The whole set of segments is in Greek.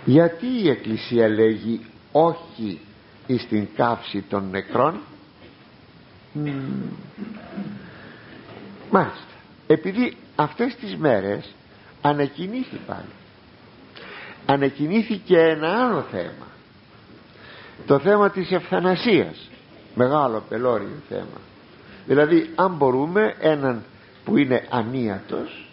Γιατί η Εκκλησία λέγει όχι εις την καύση των νεκρών? Μάλιστα, επειδή αυτές τις μέρες ανακοινήθη πάλι, ανακοινήθηκε ένα άλλο θέμα, το θέμα της ευθανασίας, μεγάλο πελώριο θέμα. Δηλαδή αν μπορούμε έναν που είναι ανίατος,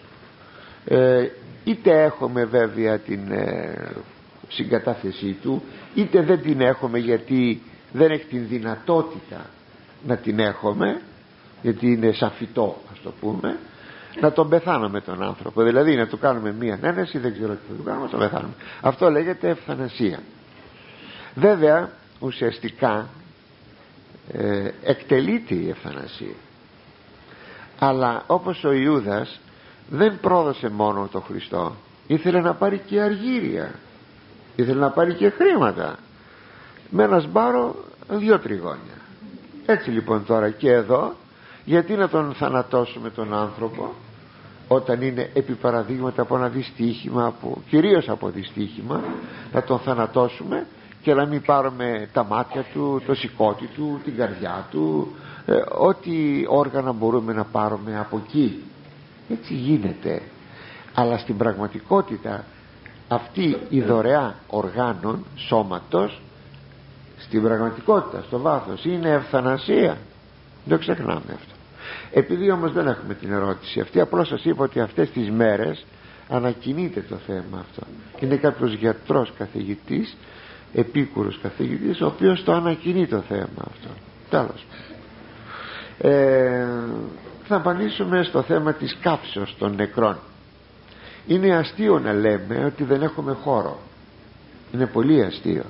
είτε έχουμε βέβαια την συγκατάθεσή του, είτε δεν την έχουμε γιατί δεν έχει την δυνατότητα να την έχουμε, γιατί είναι σαν φυτό, ας το πούμε, να τον πεθάνουμε τον άνθρωπο, δηλαδή να του κάνουμε μία ένεση, δεν ξέρω τι θα του κάνουμε, να τον πεθάνουμε. Αυτό λέγεται ευθανασία. Βέβαια ουσιαστικά εκτελείται η ευθανασία, αλλά όπως ο Ιούδας δεν πρόδωσε μόνο το Χριστό, ήθελε να πάρει και αργύρια, ήθελε να πάρει και χρήματα, με ένα σπάρο 2 τριγώνια. Έτσι λοιπόν τώρα και εδώ, γιατί να τον θανατώσουμε τον άνθρωπο όταν είναι επί παραδείγματα από ένα δυστύχημα, κυρίως από δυστύχημα, να τον θανατώσουμε και να μην πάρουμε τα μάτια του, το σηκώτη του, την καρδιά του, ό,τι όργανα μπορούμε να πάρουμε από εκεί. Έτσι γίνεται. Αλλά στην πραγματικότητα αυτή η δωρεά οργάνων σώματος, στην πραγματικότητα, στο βάθος, είναι ευθανασία. Δεν ξεχνάμε αυτό. Επειδή όμως δεν έχουμε την ερώτηση αυτή, απλώς σας είπα ότι αυτές τις μέρες ανακοινείται το θέμα αυτό. Είναι κάποιος γιατρός καθηγητής, επίκουρος καθηγητής, ο οποίος το ανακοινεί το θέμα αυτό. Τέλος. Θα απαντήσουμε στο θέμα της κάψεως των νεκρών. Είναι αστείο να λέμε ότι δεν έχουμε χώρο, είναι πολύ αστείο,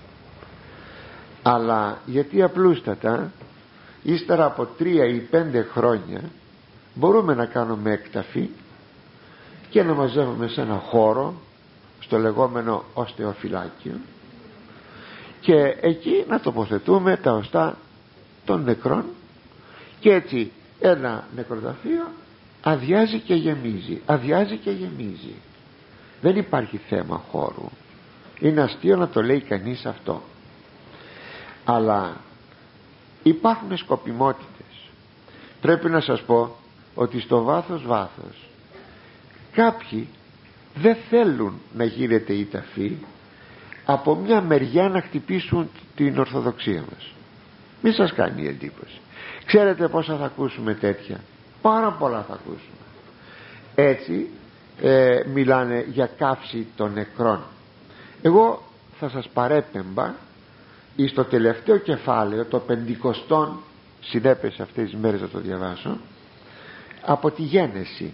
αλλά γιατί απλούστατα ύστερα από 3 ή 5 χρόνια μπορούμε να κάνουμε εκταφή και να μαζεύουμε σε ένα χώρο, στο λεγόμενο οστεοφυλάκιο, και εκεί να τοποθετούμε τα οστά των νεκρών, και έτσι ένα νεκροταφείο αδειάζει και γεμίζει, αδειάζει και γεμίζει. Δεν υπάρχει θέμα χώρου. Είναι αστείο να το λέει κανείς αυτό, αλλά υπάρχουν σκοπιμότητες. Πρέπει να σας πω ότι στο βάθος κάποιοι δεν θέλουν να γίνεται η ταφή, από μια μεριά να χτυπήσουν την Ορθοδοξία μας. Μη σας κάνει εντύπωση. Ξέρετε πόσα θα ακούσουμε τέτοια? Πάρα πολλά θα ακούσουμε. Έτσι μιλάνε για καύση των νεκρών. Εγώ θα σας παρέπεμπα στο τελευταίο κεφάλαιο, το 50, συνέπεσε αυτές τις μέρες να το διαβάσω, από τη Γένεση,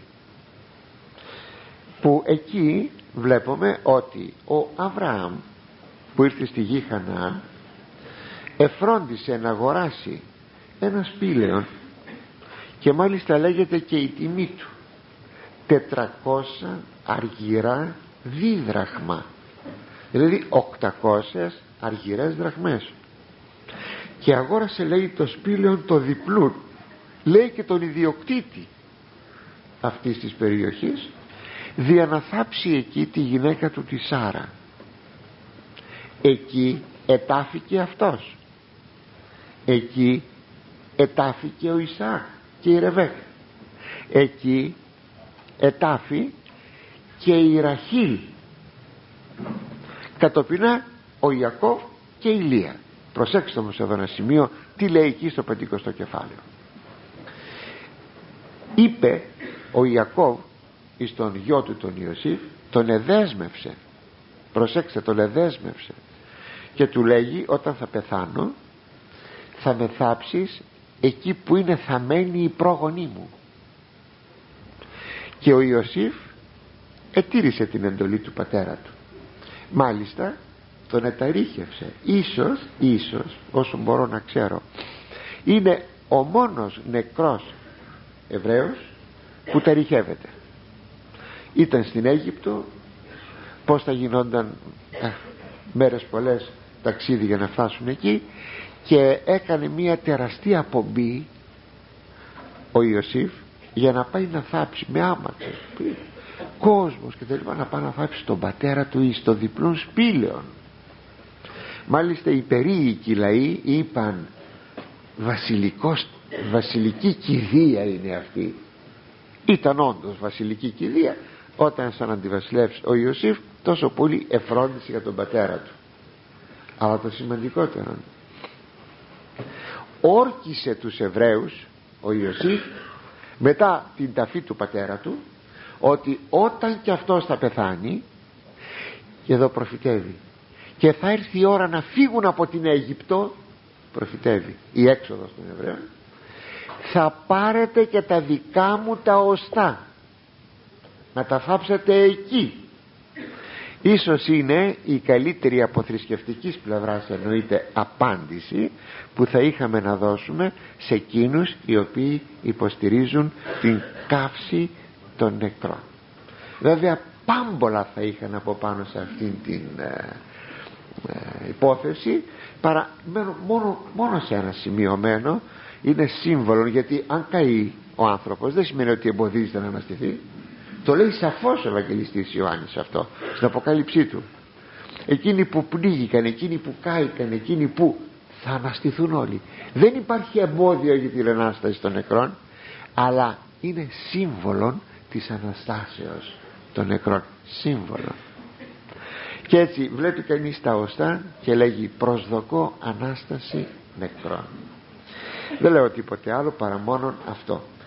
που εκεί βλέπουμε ότι ο Αβραάμ που ήρθε στη γη Χαναάν εφρόντισε να αγοράσει ένα σπήλαιο, και μάλιστα λέγεται και η τιμή του 400 αργυρά δίδραχμα, δηλαδή 800 αργυρές δραχμές, και αγόρασε, λέει, το σπήλαιο το διπλούν, λέει, και τον ιδιοκτήτη αυτής της περιοχής, δια να θάψει εκεί τη γυναίκα του τη Σάρα. Εκεί ετάφηκε αυτός, εκεί ετάφηκε ο Ισαάκ και η Ρεβέκα, εκεί ετάφη και η Ραχήλ, κατοπινά ο Ιακώβ και η Λία. Προσέξτε όμως εδώ ένα σημείο, τι λέει εκεί στο 50ο κεφάλαιο. Είπε ο Ιακώβ εις τον γιο του τον Ιωσήφ, τον εδέσμευσε, προσέξτε, τον εδέσμευσε, και του λέγει, όταν θα πεθάνω θα με θάψεις εκεί που είναι θαμένοι οι πρόγονοί μου. Και ο Ιωσήφ ετήρησε την του πατέρα του, μάλιστα τον εταρίχευσε. Ίσως όσο μπορώ να ξέρω είναι ο μόνος νεκρός Εβραίος που ταριχεύεται. Ήταν στην Αίγυπτο, πως θα γινόταν μέρες πολλές ταξίδι για να φτάσουν εκεί, και έκανε μια τεραστία απομπή ο Ιωσήφ για να πάει να θάψει με άμαξες. κόσμος και θέλει να πάει να θάψει τον πατέρα του εις το διπλών σπήλαιων. Μάλιστα οι περίοικοι λαοί είπαν βασιλική κηδεία είναι αυτή. Ήταν όντως βασιλική κηδεία όταν σαν αντιβασιλεύς ο Ιωσήφ τόσο πολύ εφρόντισε για τον πατέρα του. Αλλά το σημαντικότερο, όρκισε τους Εβραίους ο Ιωσήφ μετά την ταφή του πατέρα του ότι όταν και αυτός θα πεθάνει, και εδώ προφητεύει, και θα έρθει η ώρα να φύγουν από την Αίγυπτο, προφητεύει η έξοδος των Εβραίων, θα πάρετε και τα δικά μου τα οστά να τα θάψετε εκεί. Ίσως είναι η καλύτερη από θρησκευτικής πλευράς εννοείται απάντηση που θα είχαμε να δώσουμε σε εκείνους οι οποίοι υποστηρίζουν την καύση των νεκρών. Βέβαια πάμπολα θα είχαν από πάνω σε αυτήν την υπόθεση, παρά μόνο σε ένα σημειωμένο. Είναι σύμβολο, γιατί αν καεί ο άνθρωπος δεν σημαίνει ότι εμποδίζεται να αναστηθεί. Το λέει σαφώς ο Ευαγγελιστής Ιωάννης αυτό στην Αποκάλυψή του. Εκείνοι που πνίγηκαν, εκείνοι που κάηκαν, εκείνοι που θα αναστηθούν όλοι. Δεν υπάρχει εμπόδιο για την Ανάσταση των νεκρών, αλλά είναι σύμβολο της Αναστάσεως των νεκρών. Σύμβολο. Και έτσι βλέπει κανείς τα οστά και λέγει προσδοκώ Ανάσταση νεκρών. Δεν λέω τίποτε άλλο παρά μόνον αυτό.